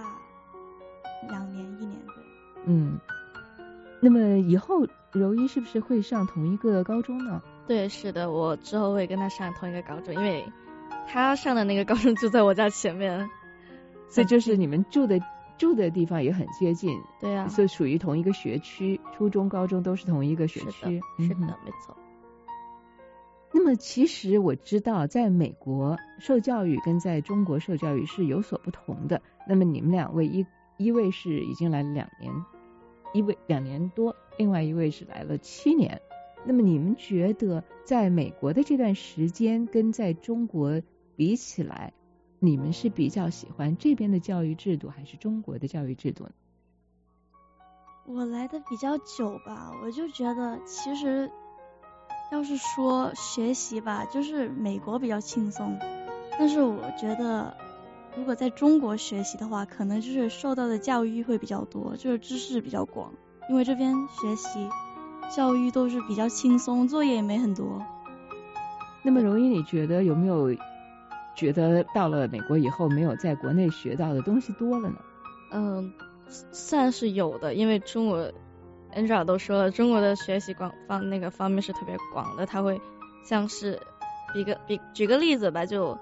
2年1年多。 那么以后柔一是不是会上同一个高中呢？ 对，是的，我之后会跟他上同一个高中，因为他上的那个高中就在我家前面， 所以就是你们住的地方也很接近。 对呀， 所以属于同一个学区，初中高中都是同一个学区。 是的，没错。 那么其实我知道在美国受教育跟在中国受教育是有所不同的。那么你们2位一位是已经来了2年，2年多，另外一位是来了7年。那么你们觉得在美国的这段时间跟在中国比起来，你们是比较喜欢这边的教育制度还是中国的教育制度呢？ 我来的比较久吧，我就觉得其实要是说学习吧，就是美国比较轻松，但是我觉得如果在中国学习的话，可能就是受到的教育会比较多，就是知识比较广，因为这边学习教育都是比较轻松，作业也没很多。 那么柔一，你觉得有没有觉得到了美国以后没有在国内学到的东西多了呢？ 算是有的，因为中国 Angela 都说了，中国的学习方面是特别广的，他会像是举个例子吧，就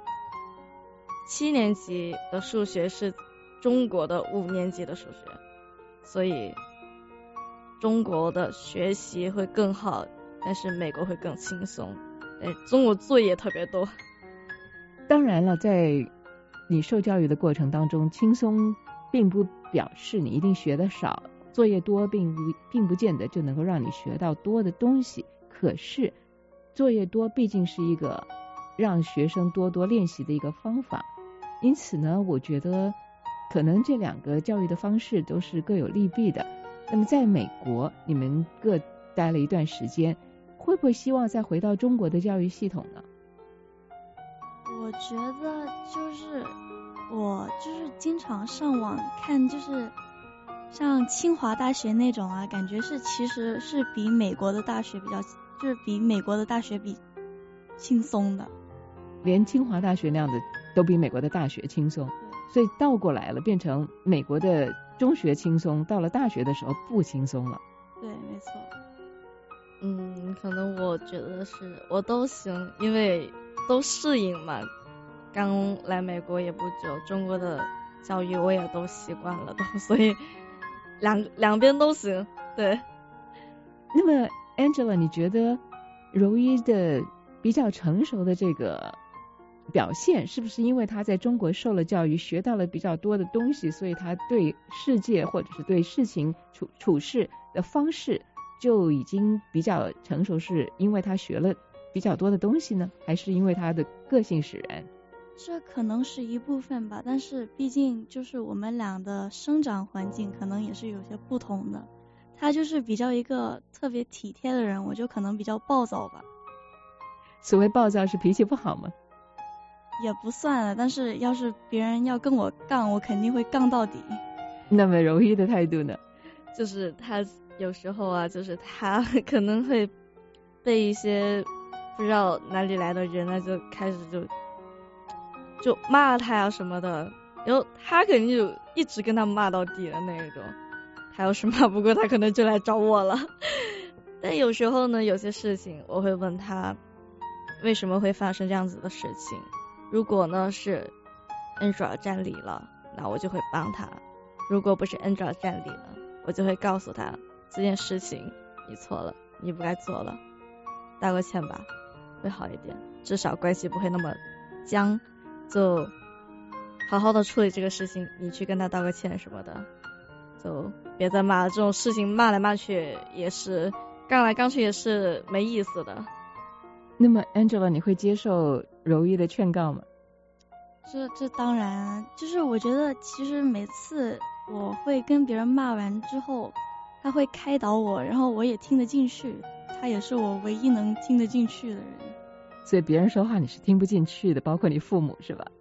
7年级的数学是中国的5年级的数学，所以中国的学习会更好，但是美国会更轻松。中国作业特别多。 当然了，在你受教育的过程当中，轻松并不表示你一定学得少，作业多并不见得就能够让你学到多的东西。可是作业多毕竟是一个让学生多多练习的一个方法，因此呢，我觉得可能这两个教育的方式都是各有利弊的。那么在美国你们各待了一段时间，会不会希望再回到中国的教育系统呢？ 我觉得我经常上网看，就是像清华大学那种啊，感觉其实是比美国的大学比轻松的。 连清华大学那样的都比美国的大学轻松，所以倒过来了，变成美国的中学轻松，到了大学的时候不轻松了。 对，没错。 可能我觉得是我都行，因为都适应嘛。刚来美国也不久，中国的教育我也都习惯了都，所以两边都行。对。 那么 Angela， 你觉得柔一的比较成熟的这个表现，是不是因为他在中国受了教育，学到了比较多的东西，所以他对世界或者是对事情处事的方式就已经比较成熟，是因为他学了比较多的东西呢，还是因为他的个性使然？ 这可能是一部分吧，但是毕竟就是我们俩的生长环境可能也是有些不同的。他就是比较一个特别体贴的人，我就可能比较暴躁吧。 所谓暴躁是脾气不好吗？ 也不算了，但是要是别人要跟我杠，我肯定会杠到底。 那么柔一的态度呢？ 就是他有时候啊，就是他可能会被一些不知道哪里来的人呢，就开始就骂他呀什么的，然后他肯定就一直跟他骂到底的那种。他要是骂不过他，可能就来找我了。但有时候呢，有些事情我会问他为什么会发生这样子的事情。如果呢是 Angela 占理了，那我就会帮他；如果不是 Angela 占理了，我就会告诉他这件事情你错了，你不该做了，道个歉吧，会好一点，至少关系不会那么僵，就好好的处理这个事情，你去跟他道个歉什么的，就别再骂了，这种事情骂来骂去也是杠来杠去也是没意思的。 那么 Angela， 你会接受柔一的劝告吗？ 这当然，就是我觉得其实每次我会跟别人骂完之后，他会开导我，然后我也听得进去，他也是我唯一能听得进去的人。 所以别人说话你是听不进去的，包括你父母是吧？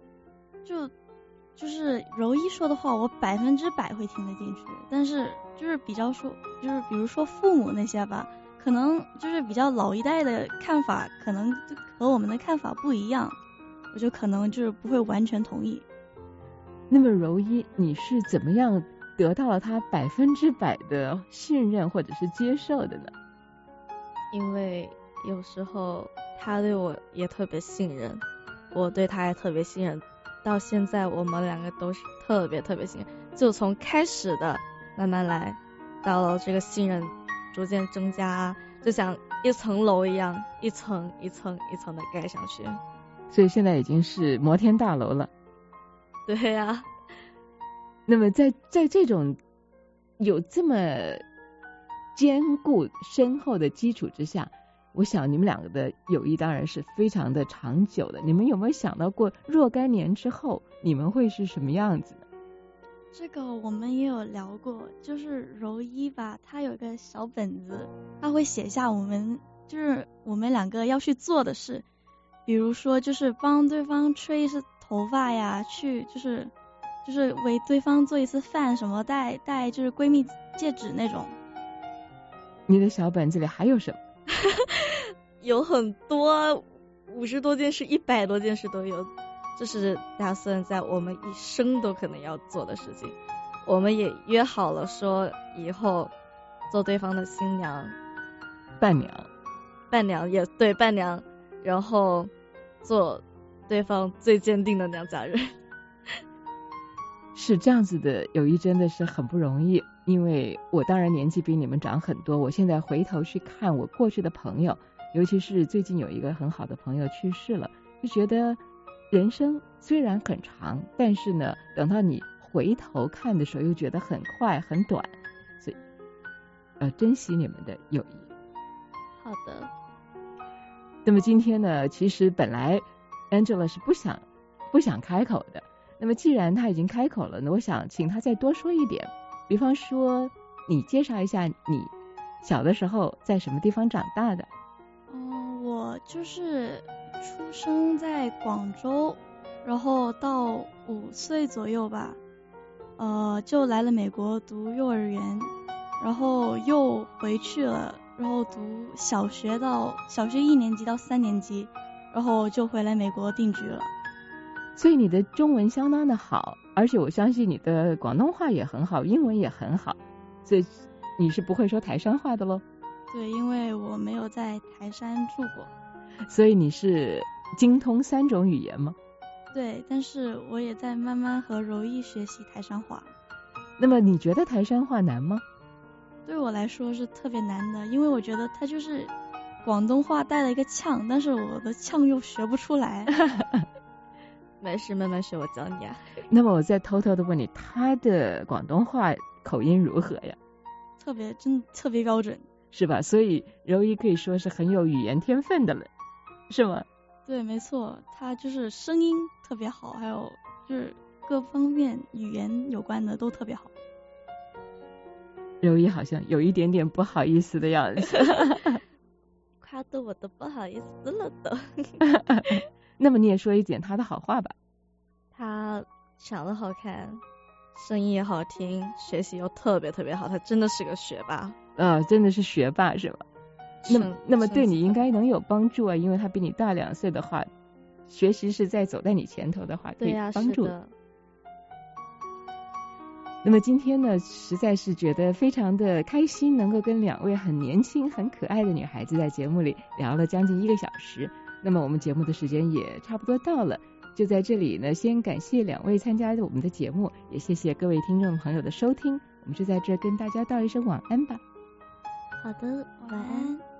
就是柔一说的话我100%会听得进去，但是就是比如说父母那些吧，可能就是比较老一代的看法可能和我们的看法不一样，我就可能就是不会完全同意。 那么柔一，你是怎么样得到了他100%的信任或者是接受的呢？ 因为有时候他对我也特别信任，我对他也特别信任，到现在我们两个都是特别信任，就从开始的慢慢来，到了这个信任逐渐增加，就像一层楼一样，一层一层一层的盖上去。 所以现在已经是摩天大楼了。 对呀。 那么在这种有这么坚固深厚的基础之下，我想你们两个的友谊当然是非常的长久的。你们有没有想到过若干年之后你们会是什么样子呢？ 这个我们也有聊过，就是柔一吧，他有个小本子，他会写下我们就是我们两个要去做的事，比如说就是帮对方吹一次头发呀，去就是为对方做一次饭什么，带就是闺蜜戒指那种。 你的小本子里还有什么？ 有很多，50多件事、100多件事都有，这是打算在我们一生都可能要做的事情。我们也约好了说以后做对方的新娘、伴娘也对，伴娘，然后做对方最坚定的娘家人。 是这样子的，友谊真的是很不容易，因为我当然年纪比你们长很多，我现在回头去看我过去的朋友，尤其是最近有一个很好的朋友去世了，就觉得人生虽然很长，但是呢，等到你回头看的时候又觉得很快很短，所以珍惜你们的友谊。 好的。 那么今天呢，其实本来 Angela 是不想开口的，那么既然他已经开口了呢，我想请他再多说一点，比方说你介绍一下你小的时候在什么地方长大的。 我就是出生在广州，然后到5岁左右吧，就来了美国读幼儿园，然后又回去了，然后读小学1年级到3年级，然后就回来美国定居了。 所以你的中文相当的好，而且我相信你的广东话也很好，英文也很好，所以你是不会说台山话的咯？ 对，因为我没有在台山住过。 所以你是精通3种语言吗？ 对，但是我也在慢慢和柔一学习台山话。 那么你觉得台山话难吗？ 对我来说是特别难的，因为我觉得它就是广东话带了一个呛，但是我的呛又学不出来。 没事，慢慢学，我教你啊。 那么我再偷偷的问你，他的广东话口音如何呀？ 真的特别标准， 是吧？所以柔一可以说是很有语言天分的了，是吗？ 对，没错，他就是声音特别好，还有就是各方面语言有关的都特别好。 柔一好像有一点点不好意思的样子。 夸得我都不好意思了都。 那么你也说一点他的好话吧。 他长得好看，声音也好听，学习又特别特别好，他真的是个学霸。 真的是学霸是吧？那么对你应该能有帮助啊，因为他比你大2岁的话，学习是在走在你前头的话，可以帮助。 的。 那么今天呢，实在是觉得非常的开心，能够跟2位很年轻很可爱的女孩子在节目里聊了将近1个小时。那么我们节目的时间也差不多到了，就在这里呢，先感谢2位参加我们的节目，也谢谢各位听众朋友的收听，我们就在这跟大家道一声晚安吧。 好的，晚安。